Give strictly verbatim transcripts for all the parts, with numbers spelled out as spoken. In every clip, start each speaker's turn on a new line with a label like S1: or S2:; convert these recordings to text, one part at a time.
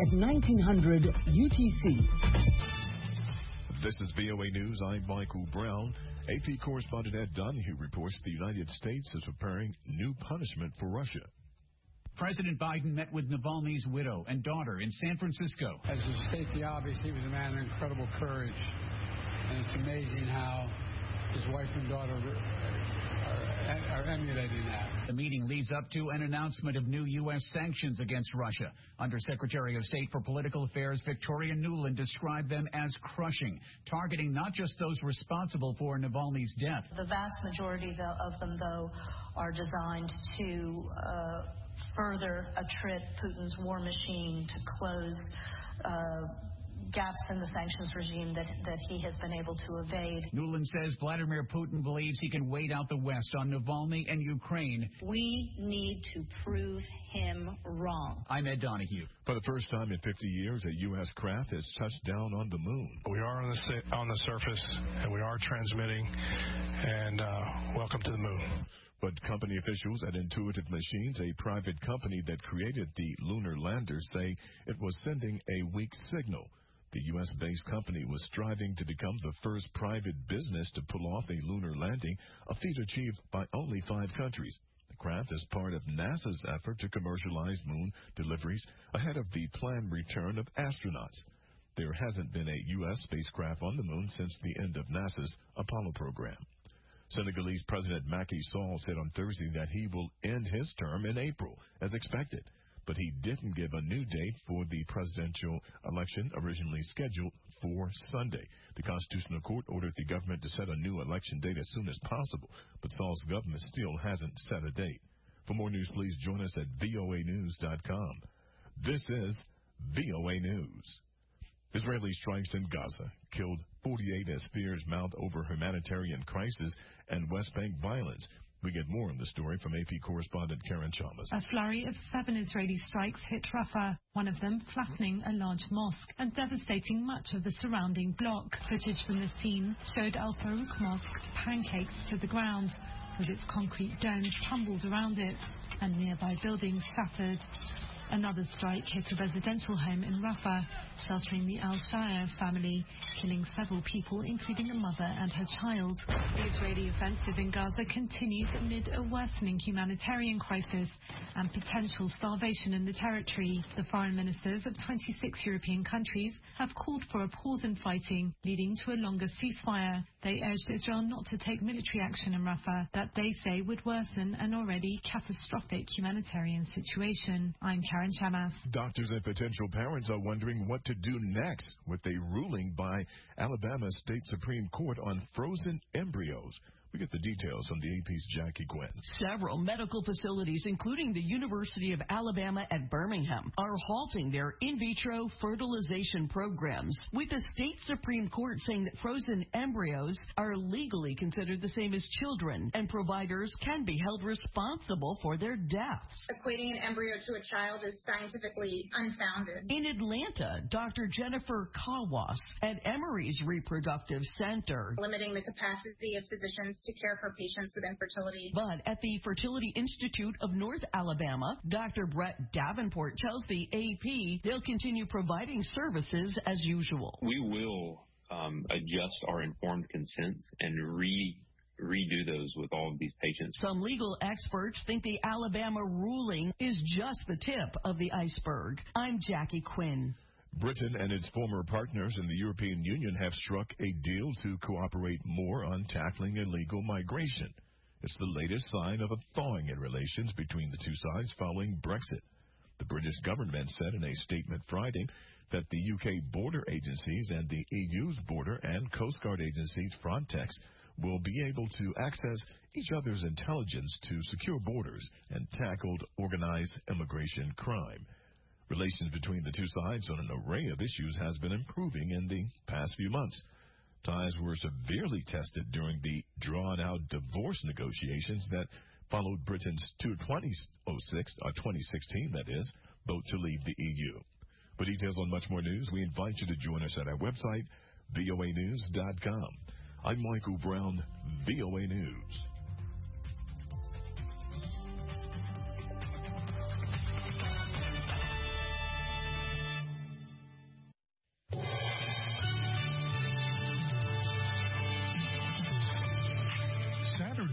S1: at nineteen hundred U T C.
S2: This is V O A News. I'm Michael Brown. A P correspondent Ed Donahue reports the United States is preparing new punishment for Russia.
S3: President Biden met with Navalny's widow and daughter in San Francisco.
S4: As we state the obvious, he was a man of incredible courage. And it's amazing how his wife and daughter are, are emulating that.
S3: The meeting leads up to an announcement of new U S sanctions against Russia. Undersecretary of State for Political Affairs Victoria Nuland described them as crushing, targeting not just those responsible for Navalny's death.
S5: The vast majority of them, though, are designed to uh, further attrit Putin's war machine, to close uh, gaps in the sanctions regime that, that he has been able to evade.
S3: Nuland says Vladimir Putin believes he can wait out the West on Navalny and Ukraine.
S5: We need to prove him wrong.
S3: I'm Ed Donahue.
S2: For the first time in fifty years, a U S craft has touched down on the moon.
S6: We are on the, on the surface, and we are transmitting, and uh, welcome to the moon.
S2: But company officials at Intuitive Machines, a private company that created the lunar lander, say it was sending a weak signal. The U S-based company was striving to become the first private business to pull off a lunar landing, a feat achieved by only five countries. The craft is part of NASA's effort to commercialize moon deliveries ahead of the planned return of astronauts. There hasn't been a U S spacecraft on the moon since the end of NASA's Apollo program. Senegalese President Macky Sall said on Thursday that he will end his term in April, as expected, but he didn't give a new date for the presidential election originally scheduled for Sunday. The Constitutional Court ordered the government to set a new election date as soon as possible, but Sall's government still hasn't set a date. For more news, please join us at V O A news dot com. This is V O A News. Israeli strikes in Gaza killed forty-eight as fears mount over humanitarian crisis and West Bank violence. We get more on the story from A P correspondent Karen Chalmers.
S7: A flurry of seven Israeli strikes hit Rafah, one of them flattening a large mosque and devastating much of the surrounding block. Footage from the scene showed Al Farouk Mosque pancaked to the ground, with its concrete domes tumbled around it and nearby buildings shattered. Another strike hit a residential home in Rafah, sheltering the Al-Shaya family, killing several people, including a mother and her child. The Israeli offensive in Gaza continues amid a worsening humanitarian crisis and potential starvation in the territory. The foreign ministers of twenty-six European countries have called for a pause in fighting, leading to a longer ceasefire. They urged Israel not to take military action in Rafah that they say would worsen an already catastrophic humanitarian situation. I'm Karen Chamas.
S2: Doctors and potential parents are wondering what to do next with a ruling by Alabama State Supreme Court on frozen embryos. We get the details from the A P's Jackie Quinn.
S8: Several medical facilities, including the University of Alabama at Birmingham, are halting their in vitro fertilization programs, with the state Supreme Court saying that frozen embryos are legally considered the same as children, and providers can be held responsible for their deaths.
S9: Equating an embryo to a child is scientifically unfounded.
S8: In Atlanta, Doctor Jennifer Kawas at Emory's Reproductive Center,
S9: limiting the capacity of physicians to care for patients with infertility.
S8: But at the Fertility Institute of North Alabama, Doctor Brett Davenport tells the A P they'll continue providing services as usual.
S10: We will um, adjust our informed consents and re redo those with all of these patients.
S8: Some legal experts think the Alabama ruling is just the tip of the iceberg. I'm Jackie Quinn.
S2: Britain and its former partners in the European Union have struck a deal to cooperate more on tackling illegal migration. It's the latest sign of a thawing in relations between the two sides following Brexit. The British government said in a statement Friday that the U K border agencies and the E U's border and Coast Guard agencies Frontex will be able to access each other's intelligence to secure borders and tackle organized immigration crime. Relations between the two sides on an array of issues has been improving in the past few months. Ties were severely tested during the drawn-out divorce negotiations that followed Britain's twenty sixteen, that is, vote to leave the E U. For details on much more news, we invite you to join us at our website, V O A news dot com. I'm Michael Brown, V O A News.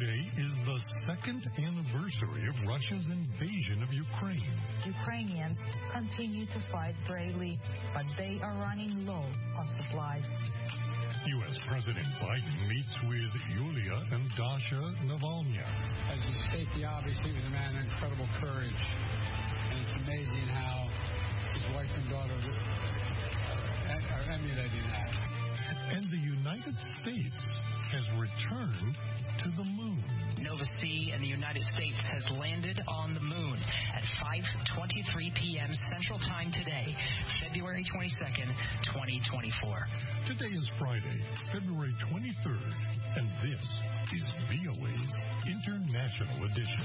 S11: Saturday is the second anniversary of Russia's invasion of Ukraine.
S12: Ukrainians continue to fight bravely, but they are running low on supplies.
S11: U S President Biden meets with Yulia and Dasha Navalny.
S4: As you state the obvious, he was a man of incredible courage. And it's amazing how his wife and daughter are emulating that.
S11: And the United States has returned to the moon.
S13: Nova-C in the United States has landed on the moon at five twenty-three p.m. Central Time today, February twenty-second, twenty twenty-four.
S11: Today is Friday, February twenty-third, and this is V O A's International Edition.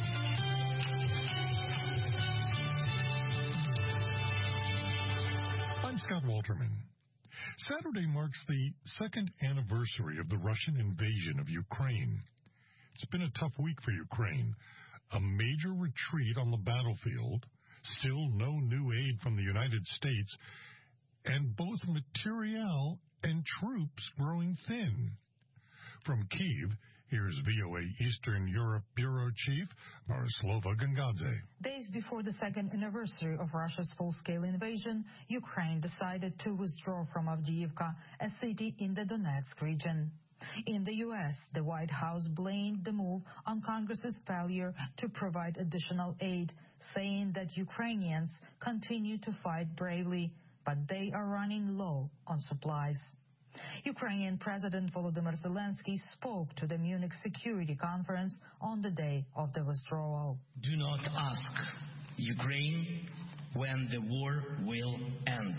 S11: I'm Scott Walterman. Saturday marks the second anniversary of the Russian invasion of Ukraine. It's been a tough week for Ukraine. A major retreat on the battlefield, still no new aid from the United States, and both materiel and troops growing thin. From Kyiv, here's V O A Eastern Europe Bureau Chief Marislova Gangadze.
S12: Days before the second anniversary of Russia's full-scale invasion, Ukraine decided to withdraw from Avdiivka, a city in the Donetsk region. In the U S, the White House blamed the move on Congress's failure to provide additional aid, saying that Ukrainians continue to fight bravely, but they are running low on supplies. Ukrainian President Volodymyr Zelensky spoke to the Munich Security Conference on the day of the withdrawal.
S14: Do not ask Ukraine when the war will end.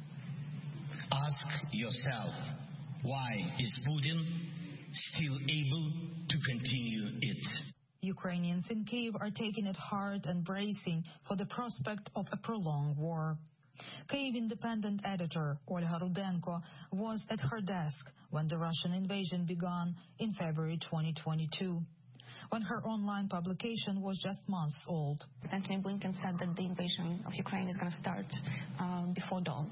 S14: Ask yourself, why is Putin still able to continue it?
S12: Ukrainians in Kyiv are taking it hard and bracing for the prospect of a prolonged war. Kyiv Independent editor Olga Rudenko was at her desk when the Russian invasion began in February twenty twenty-two, when her online publication was just months old.
S15: Antony Blinken said that the invasion of Ukraine is going to start um, before dawn.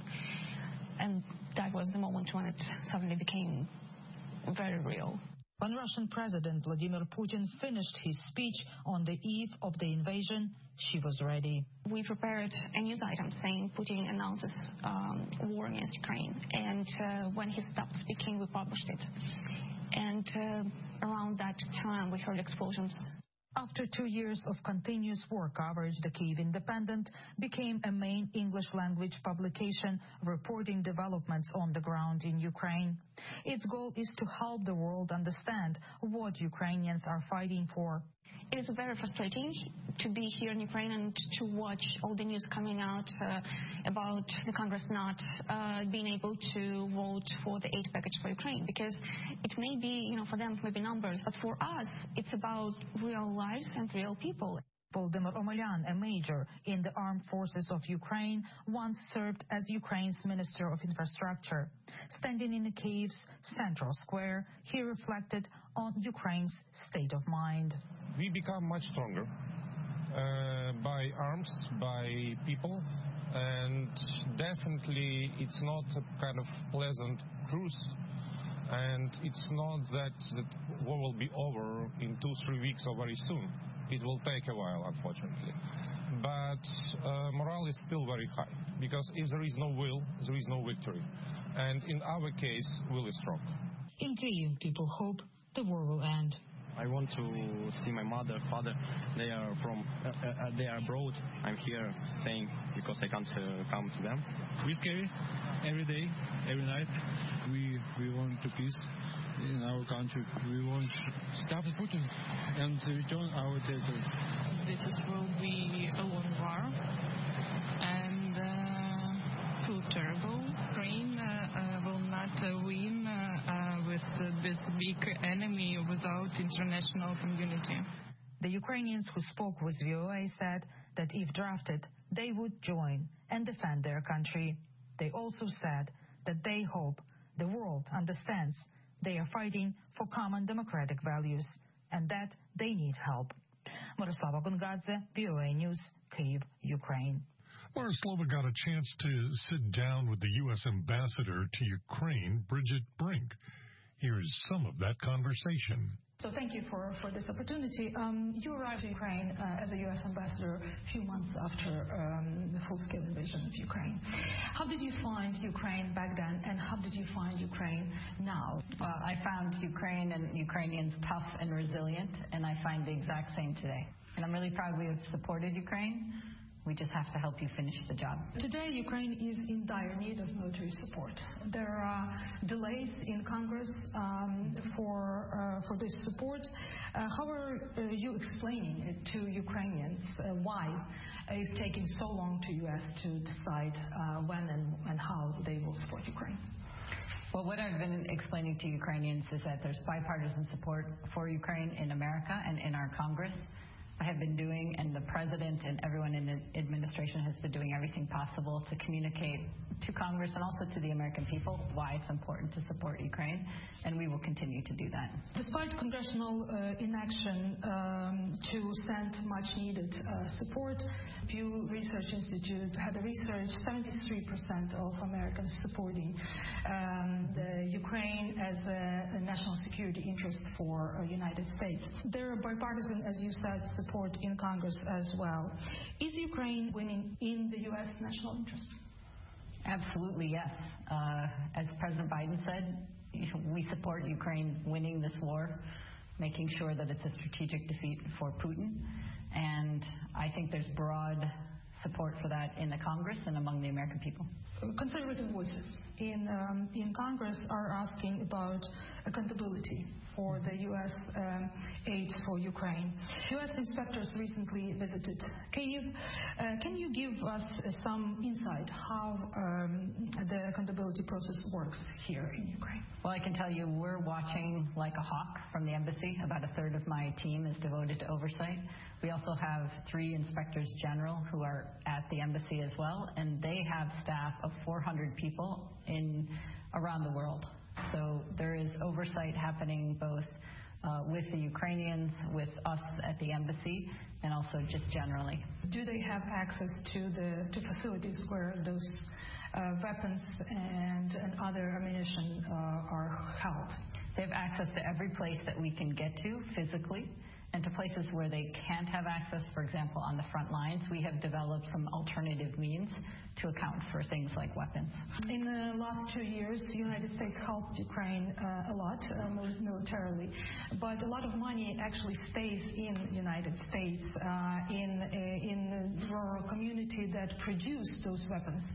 S15: And that was the moment when it suddenly became very real.
S12: When Russian President Vladimir Putin finished his speech on the eve of the invasion, she was ready.
S15: We prepared a news item saying Putin announces um, war against Ukraine. And uh, when he stopped speaking, we published it. And uh, around that time, we heard explosions.
S12: After two years of continuous war coverage, the Kyiv Independent became a main English-language publication reporting developments on the ground in Ukraine. Its goal is to help the world understand what Ukrainians are fighting for.
S15: It is very frustrating to be here in Ukraine and to watch all the news coming out uh, about the Congress not uh, being able to vote for the aid package for Ukraine, because it may be, you know, for them it may be numbers, but for us it's about real lives and real people.
S12: Volodymyr Omelyan, a major in the armed forces of Ukraine, once served as Ukraine's Minister of Infrastructure. Standing in Kyiv's central square, he reflected on Ukraine's state of mind.
S16: We become much stronger uh, by arms, by people, and definitely it's not a kind of pleasant cruise, and it's not that the war will be over in two, three weeks or very soon. It will take a while, unfortunately. But uh, morale is still very high, because if there is no will, there is no victory. And in our case, will is strong.
S12: In Kyiv, people hope the war will end.
S17: I want to see my mother, father. They are from, uh, uh, they are abroad. I'm here staying because I can't uh, come to them.
S18: We scary every day, every night. We we want to peace in our country. We want to stop Putin and return our territory.
S19: This is, will be a long war and uh, feel terrible. Ukraine uh, uh, will not uh, win uh, uh, with uh, this big enemy without international community.
S12: The Ukrainians who spoke with V O A said that if drafted, they would join and defend their country. They also said that they hope the world understands they are fighting for common democratic values and that they need help. Marislava Gangadze, V O A News, Kyiv, Ukraine.
S11: Marislava got a chance to sit down with the U S ambassador to Ukraine, Bridget Brink. Here is some of that conversation.
S12: So thank you for, for this opportunity. Um, you arrived in Ukraine uh, as a U S ambassador a few months after um, the full-scale invasion of Ukraine. How did you find Ukraine back then, and how did you find Ukraine now?
S20: Well, I found Ukraine and Ukrainians tough and resilient, and I find the exact same today. And I'm really proud we have supported Ukraine. We just have to help you finish the job.
S12: Today, Ukraine is in dire need of military support. There are delays in Congress um, for uh, for this support. Uh, how are uh, you explaining it to Ukrainians? Uh, why it's taking so long to U S to decide uh, when and, and how they will support Ukraine?
S20: Well, what I've been explaining to Ukrainians is that there's bipartisan support for Ukraine in America and in our Congress. I have been doing, and the president and everyone in the administration has been doing everything possible to communicate to Congress and also to the American people why it's important to support Ukraine, and we will continue to do that.
S12: Despite congressional uh, inaction um, to send much needed uh, support, Pew Research Institute had a research seventy-three percent of Americans supporting um, the Ukraine as a, a national security interest for the uh, United States. There are bipartisan, as you said, support in Congress as well. Is Ukraine winning in the U S national interest?
S20: Absolutely, yes. Uh, as President Biden said, we support Ukraine winning this war, making sure that it's a strategic defeat for Putin. And I think there's broad support for that in the Congress and among the American people.
S12: Conservative voices in um, in Congress are asking about accountability for the U S um, aid for Ukraine. U S inspectors recently visited Kyiv. Uh, can you give us uh, some insight how um, the accountability process works here in Ukraine?
S20: Well, I can tell you we're watching like a hawk from the embassy. About a third of my team is devoted to oversight. We also have three inspectors general who are at the embassy as well, and they have staff of four hundred people in around the world. So there is oversight happening both uh, with the Ukrainians, with us at the embassy, and also just generally.
S12: Do they have access to the to facilities where those uh, weapons and, and other ammunition uh, are held?
S20: They have access to every place that we can get to physically, and to places where they can't have access, for example, on the front lines. We have developed some alternative means to account for things like weapons.
S12: In the last two years, the United States helped Ukraine uh, a lot uh, militarily, but a lot of money actually stays in the United States, uh, in, uh, in the rural community that produce those weapons.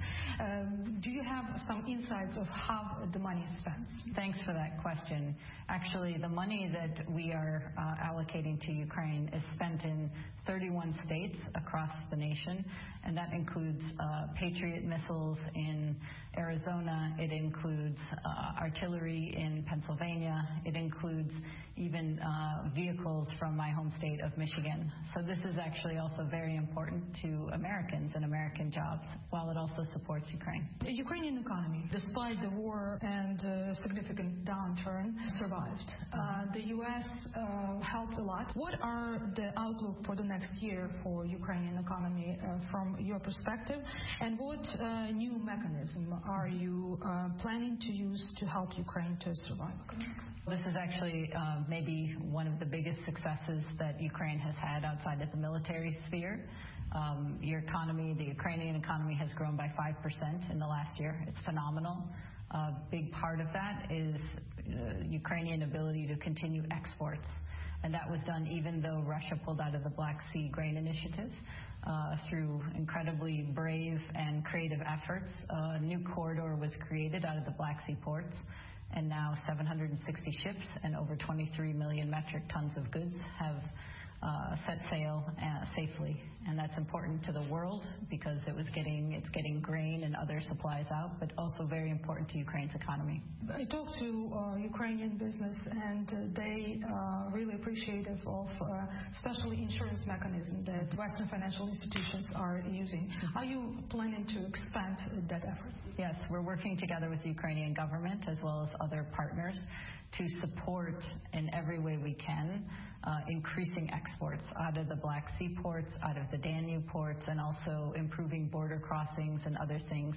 S12: Um, do you have some insights of how the money is spent?
S20: Thanks for that question. Actually, the money that we are uh, allocating to Ukraine is spent in thirty-one states across the nation, and that includes uh, Patriot missiles in Arizona. It includes uh, artillery in Pennsylvania. It includes even uh, vehicles from my home state of Michigan. So this is actually also very important to Americans and American jobs, while it also supports Ukraine.
S12: The Ukrainian economy, despite the war and uh, significant downturn, survived. Uh, the U S uh, helped a lot. What are the outlook for the next year for Ukrainian economy uh, from your perspective, and what uh, new mechanism are you uh, planning to use to help Ukraine to survive?
S20: This is actually uh, maybe one of the biggest successes that Ukraine has had outside of the military sphere. Um, your economy, the Ukrainian economy, has grown by five percent in the last year. It's phenomenal. A big part of that is uh, Ukrainian ability to continue exports. And that was done even though Russia pulled out of the Black Sea Grain Initiative. Uh, through incredibly brave and creative efforts, a new corridor was created out of the Black Sea ports, and now seven hundred sixty ships and over twenty-three million metric tons of goods have uh, set sail uh, safely. And that's important to the world because it was getting it's getting grain and other supplies out, but also very important to Ukraine's economy.
S12: I talked to uh, Ukrainian business, and uh, they are really appreciative of uh, especially insurance mechanism that Western financial institutions are using. Are you planning to expand that effort?
S20: Yes, we're working together with the Ukrainian government as well as other partners to support in every way we can uh, increasing exports out of the Black Sea ports, out of the Danube ports, and also improving border crossings and other things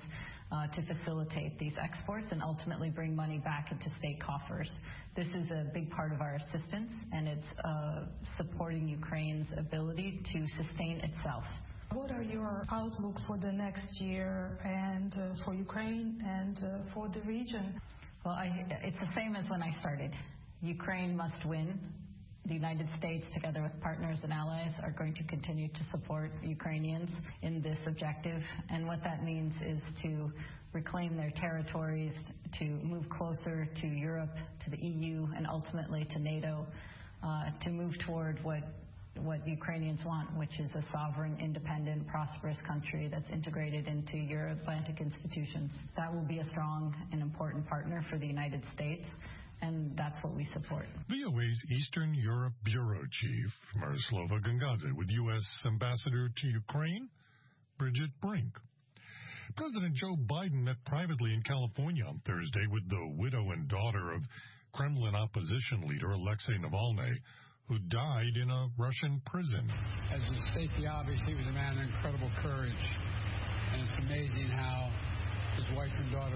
S20: uh, to facilitate these exports and ultimately bring money back into state coffers. This is a big part of our assistance, and it's uh, supporting Ukraine's ability to sustain itself.
S12: What are your outlook for the next year and uh, for Ukraine and uh, for the region?
S20: Well, I, it's the same as when I started. Ukraine must win. The United States, together with partners and allies, are going to continue to support Ukrainians in this objective. And what that means is to reclaim their territories, to move closer to Europe, to the E U, and ultimately to NATO, uh, to move toward what what Ukrainians want, which is a sovereign, independent, prosperous country that's integrated into Euro-Atlantic institutions. That will be a strong and important partner for the United States, and that's what we support.
S11: V O A's Eastern Europe Bureau Chief, Miroslava Gongadze, with U S Ambassador to Ukraine, Bridget Brink. President Joe Biden met privately in California on Thursday with the widow and daughter of Kremlin opposition leader Alexei Navalny, who died in a Russian prison.
S4: As to state the obvious, he was a man of incredible courage, and it's amazing how his wife and daughter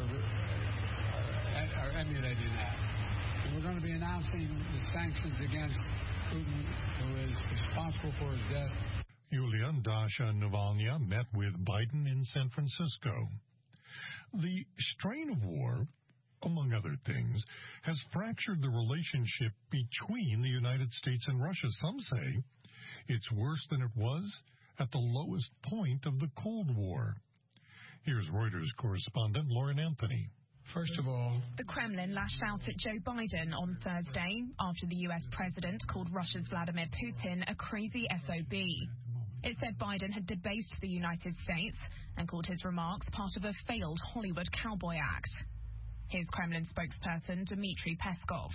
S4: are, are emulating that. And we're going to be announcing the sanctions against Putin, who is responsible for his death.
S11: Yulia and Dasha Navalny met with Biden in San Francisco. The strain of war, among other things, has fractured the relationship between the United States and Russia. Some say it's worse than it was at the lowest point of the Cold War. Here's Reuters correspondent Lauren Anthony.
S4: First of all,
S21: the Kremlin lashed out at Joe Biden on Thursday after the U S president called Russia's Vladimir Putin a crazy S O B. It said Biden had debased the United States and called his remarks part of a failed Hollywood cowboy act. Here's Kremlin spokesperson Dmitry Peskov.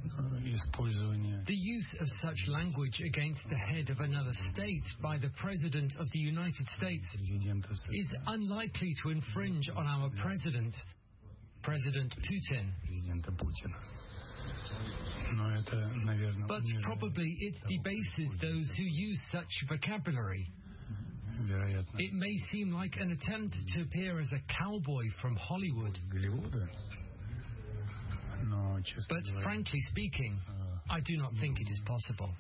S22: The use of such language against the head of another state by the President of the United States is unlikely to infringe on our President, President Putin. But probably it debases those who use such vocabulary. It may seem like an attempt to appear as a cowboy from Hollywood. But frankly speaking, I do not think it is possible.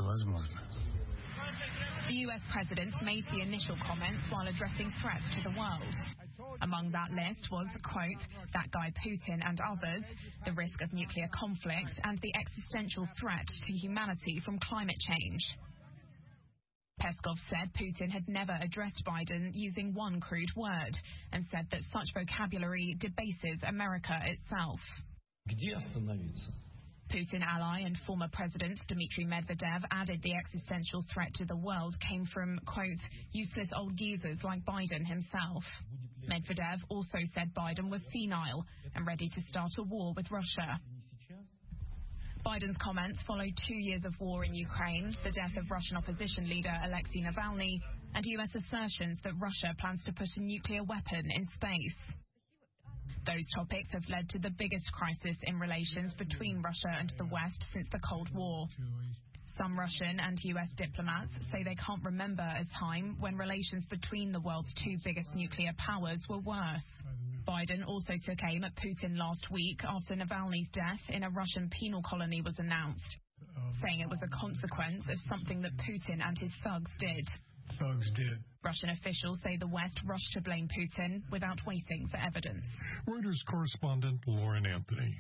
S21: The U S president made the initial comments while addressing threats to the world. Among that list was, quote, that guy Putin and others, the risk of nuclear conflict, and the existential threat to humanity from climate change. Peskov said Putin had never addressed Biden using one crude word and said that such vocabulary debases America itself. Putin ally and former President Dmitry Medvedev added the existential threat to the world came from, quote, useless old geezers like Biden himself. Medvedev also said Biden was senile and ready to start a war with Russia. Biden's comments followed two years of war in Ukraine, the death of Russian opposition leader Alexei Navalny, and U S assertions that Russia plans to put a nuclear weapon in space. Those topics have led to the biggest crisis in relations between Russia and the West since the Cold War. Some Russian and U S diplomats say they can't remember a time when relations between the world's two biggest nuclear powers were worse. Biden also took aim at Putin last week after Navalny's death in a Russian penal colony was announced, saying it was a consequence of something that Putin and his thugs did.
S4: Thugs did.
S21: Russian officials say the West rushed to blame Putin without waiting for evidence.
S11: Reuters correspondent Lauren Anthony.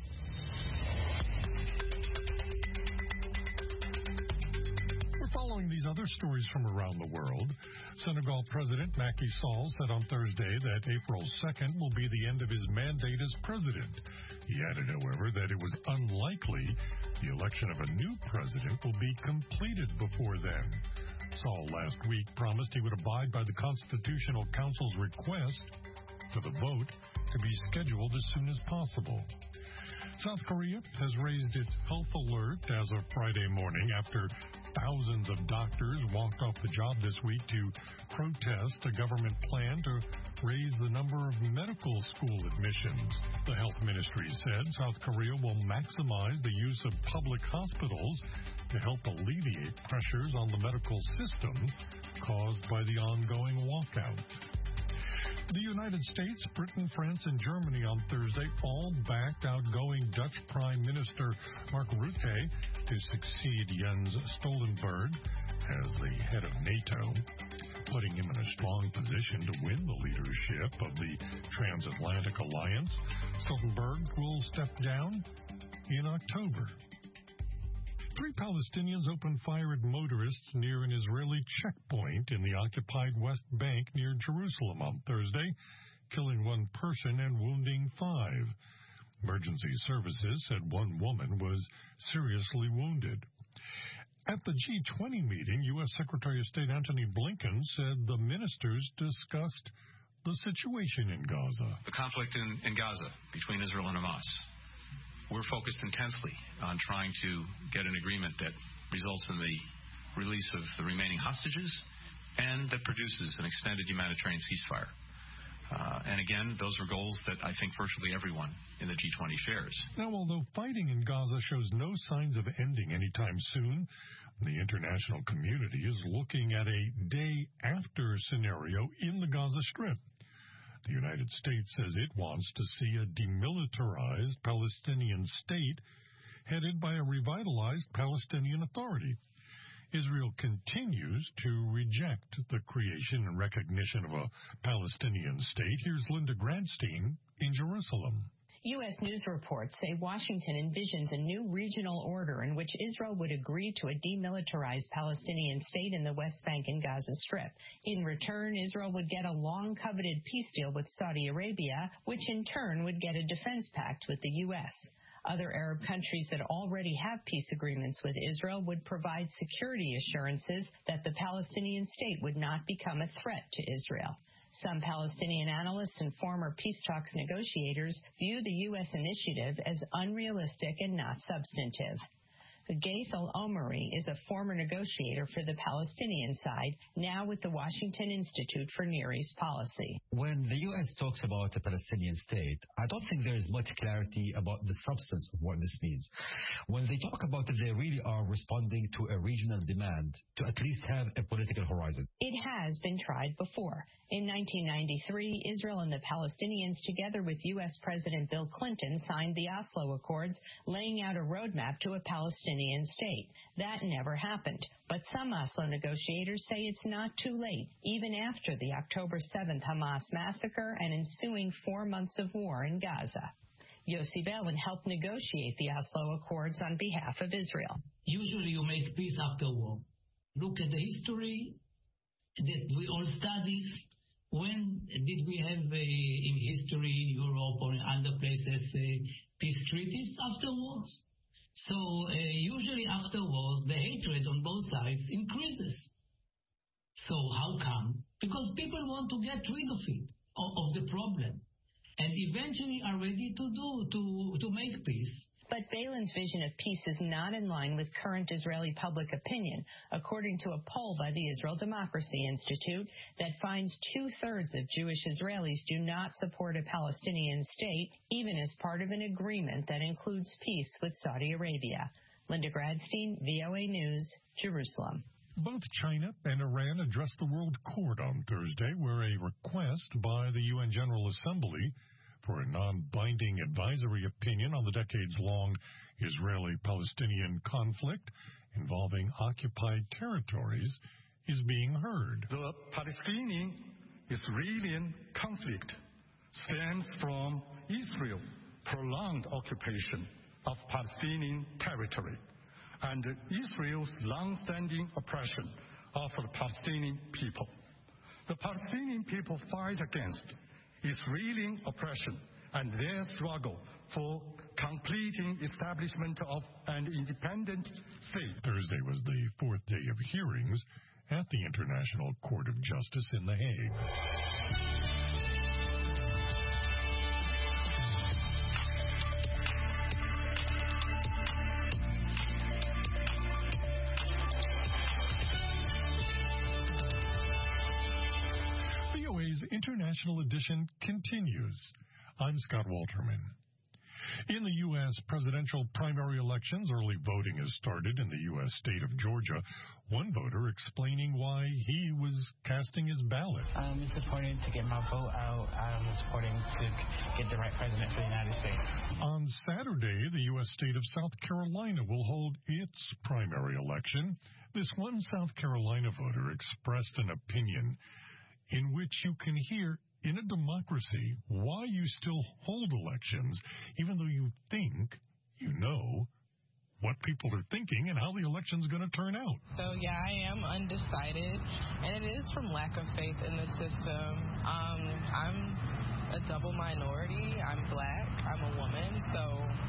S11: We're following these other stories from around the world. Senegal President Macky Sall said on Thursday that April second will be the end of his mandate as president. He added, however, that it was unlikely the election of a new president will be completed before then. Sall last week promised he would abide by the Constitutional Council's request for the vote to be scheduled as soon as possible. South Korea has raised its health alert as of Friday morning after thousands of doctors walked off the job this week to protest a government plan to raise the number of medical school admissions. The health ministry said South Korea will maximize the use of public hospitals to help alleviate pressures on the medical system caused by the ongoing walkout. The United States, Britain, France, and Germany on Thursday all backed outgoing Dutch Prime Minister Mark Rutte to succeed Jens Stoltenberg as the head of NATO, putting him in a strong position to win the leadership of the transatlantic alliance. Stoltenberg will step down in October. Three Palestinians opened fire at motorists near an Israeli checkpoint in the occupied West Bank near Jerusalem on Thursday, killing one person and wounding five. Emergency services said one woman was seriously wounded. At the G twenty meeting, U S Secretary of State Antony Blinken said the ministers discussed the situation in Gaza.
S1: The conflict in, in Gaza between Israel and Hamas. We're focused intensely on trying to get an agreement that results in the release of the remaining hostages and that produces an extended humanitarian ceasefire. Uh, and again, those are goals that I think virtually everyone in the G twenty shares.
S11: Now, although fighting in Gaza shows no signs of ending anytime soon, the international community is looking at a day-after scenario in the Gaza Strip. The United States says it wants to see a demilitarized Palestinian state headed by a revitalized Palestinian Authority. Israel continues to reject the creation and recognition of a Palestinian state. Here's Linda Gradstein in Jerusalem.
S5: U S news reports say Washington envisions a new regional order in which Israel would agree to a demilitarized Palestinian state in the West Bank and Gaza Strip. In return, Israel would get a long-coveted peace deal with Saudi Arabia, which in turn would get a defense pact with the U S. Other Arab countries that already have peace agreements with Israel would provide security assurances that the Palestinian state would not become a threat to Israel. Some Palestinian analysts and former peace talks negotiators view the U S initiative as unrealistic and not substantive. Gaith Al-Omari is a former negotiator for the Palestinian side, now with the Washington Institute for Near East Policy.
S23: When the U S talks about a Palestinian state, I don't think there is much clarity about the substance of what this means. When they talk about it, they really are responding to a regional demand to at least have a political horizon.
S5: It has been tried before. In nineteen ninety-three, Israel and the Palestinians, together with U S President Bill Clinton, signed the Oslo Accords, laying out a roadmap to a Palestinian state. That never happened. But some Oslo negotiators say it's not too late, even after the October seventh Hamas massacre and ensuing four months of war in Gaza. Yossi Beilin helped negotiate the Oslo Accords on behalf of Israel.
S14: Usually you make peace after war. Look at the history that we all study. When did we have uh, in history, Europe or in other places, uh, peace treaties? After wars. So uh, usually after wars, the hatred on both sides increases. So how come? Because people want to get rid of it, of, of the problem, and eventually are ready to do, to, to make peace.
S5: But Beilin's vision of peace is not in line with current Israeli public opinion, according to a poll by the Israel Democracy Institute that finds two-thirds of Jewish Israelis do not support a Palestinian state, even as part of an agreement that includes peace with Saudi Arabia. Linda Gradstein, V O A News, Jerusalem.
S11: Both China and Iran addressed the World Court on Thursday, where a request by the U N General Assembly for a non-binding advisory opinion on the decades-long Israeli-Palestinian conflict involving occupied territories is being heard.
S24: The Palestinian-Israeli conflict stems from Israel's prolonged occupation of Palestinian territory and Israel's long-standing oppression of the Palestinian people. The Palestinian people fight against Israeli oppression and their struggle for completing establishment of an independent state.
S11: Thursday was the fourth day of hearings at the International Court of Justice in The Hague. International edition continues. I'm Scott Walterman. In the U S presidential primary elections, early voting has started in the U S state of Georgia. One voter explaining why he was casting his ballot.
S3: Um, it's important to get my vote out. Um, it's important to get the right president for the United States.
S11: On Saturday, the U S state of South Carolina will hold its primary election. This one South Carolina voter expressed an opinion in which you can hear, in a democracy, why you still hold elections, even though you think you know what people are thinking and how the election's going to turn out.
S6: So, yeah, I am undecided, and it is from lack of faith in the system. Um, I'm a double minority. I'm black. I'm a woman. So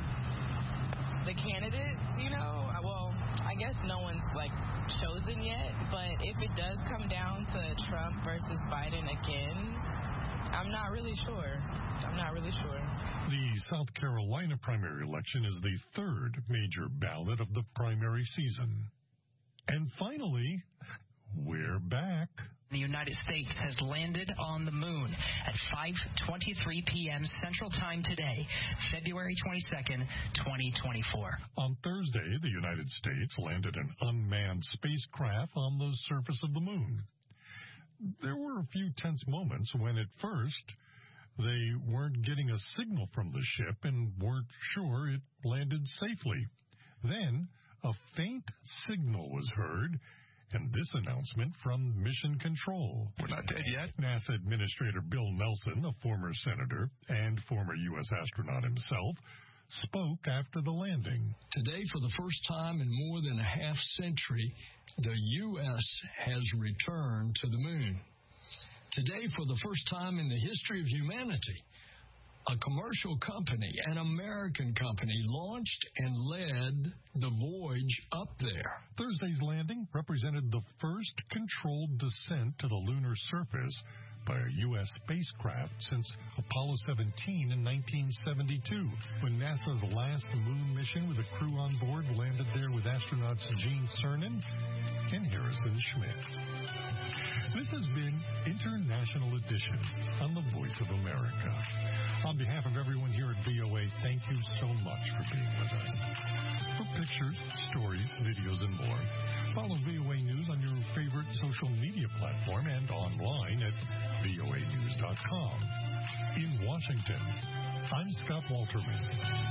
S6: the candidates, you know, well, I guess no one's, like, chosen yet, but if it does come down to Trump versus Biden again, I'm not really sure. I'm not really sure.
S11: The South Carolina primary election is the third major ballot of the primary season. And finally, we're back.
S13: The United States has landed on the moon at five twenty-three p.m. Central Time today, February twenty-second, twenty twenty-four.
S11: On Thursday, the United States landed an unmanned spacecraft on the surface of the moon. There were a few tense moments when, at first, they weren't getting a signal from the ship and weren't sure it landed safely. Then, a faint signal was heard, and this announcement from Mission Control.
S7: We're not dead yet.
S11: NASA Administrator Bill Nelson, a former senator and former U S astronaut himself, spoke after the landing.
S9: Today, for the first time in more than a half century, the U S has returned to the moon. Today, for the first time in the history of humanity, a commercial company, an American company, launched and led the voyage up there.
S11: Thursday's landing represented the first controlled descent to the lunar surface by a U S spacecraft since Apollo seventeen in nineteen seventy-two, when NASA's last moon mission with a crew on board landed there with astronauts Gene Cernan and Harrison Schmitt. This has been International Edition on the Voice of America. On behalf of everyone here at V O A, thank you so much for being with us. For pictures, stories, videos, and more, follow V O A News on your favorite social media platform and online at V O A news dot com. In Washington, I'm Scott Walterman.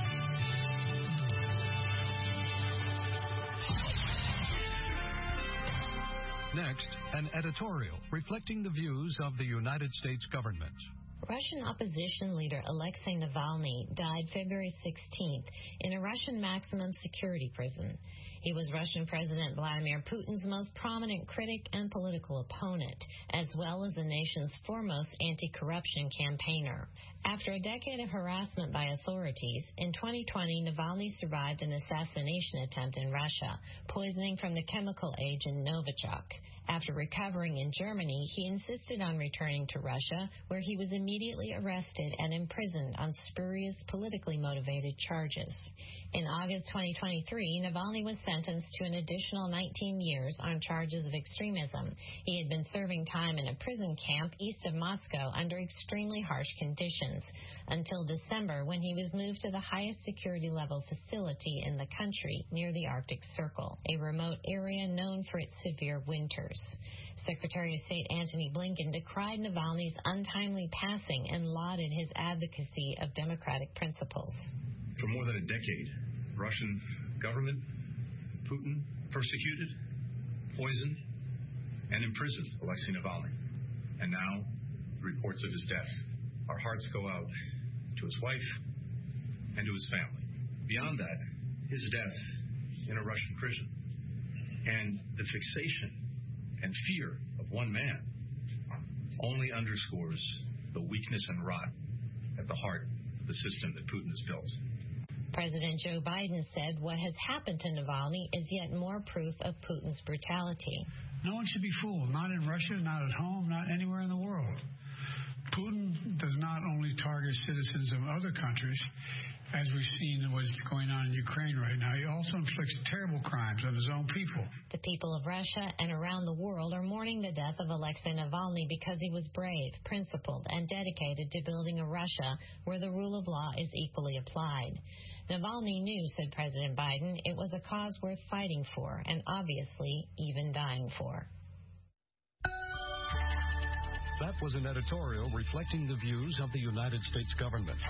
S25: Next, an editorial reflecting the views of the United States government.
S26: Russian opposition leader Alexei Navalny died February sixteenth in a Russian maximum security prison. He was Russian President Vladimir Putin's most prominent critic and political opponent, as well as the nation's foremost anti-corruption campaigner. After a decade of harassment by authorities, in twenty twenty, Navalny survived an assassination attempt in Russia, poisoning from the chemical agent Novichok. After recovering in Germany, he insisted on returning to Russia, where he was immediately arrested and imprisoned on spurious, politically motivated charges. In August twenty twenty-three, Navalny was sentenced to an additional nineteen years on charges of extremism. He had been serving time in a prison camp east of Moscow under extremely harsh conditions, until December, when he was moved to the highest security level facility in the country near the Arctic Circle, a remote area known for its severe winters. Secretary of State Antony Blinken decried Navalny's untimely passing and lauded his advocacy of democratic principles.
S27: For more than a decade, Russian government, Putin, persecuted, poisoned, and imprisoned Alexei Navalny. And now, reports of his death. Our hearts go out to his wife and to his family. Beyond that, his death in a Russian prison and the fixation and fear of one man only underscores the weakness and rot at the heart of the system that Putin has built.
S26: President Joe Biden said what has happened to Navalny is yet more proof of Putin's brutality.
S4: No one should be fooled, not in Russia, not at home, not anywhere in the world. Putin does not only target citizens of other countries, as we've seen what's going on in Ukraine right now, he also inflicts terrible crimes on his own people.
S26: The people of Russia and around the world are mourning the death of Alexei Navalny because he was brave, principled, and dedicated to building a Russia where the rule of law is equally applied. Navalny knew, said President Biden, it was a cause worth fighting for and obviously even dying for.
S25: That was an editorial reflecting the views of the United States government.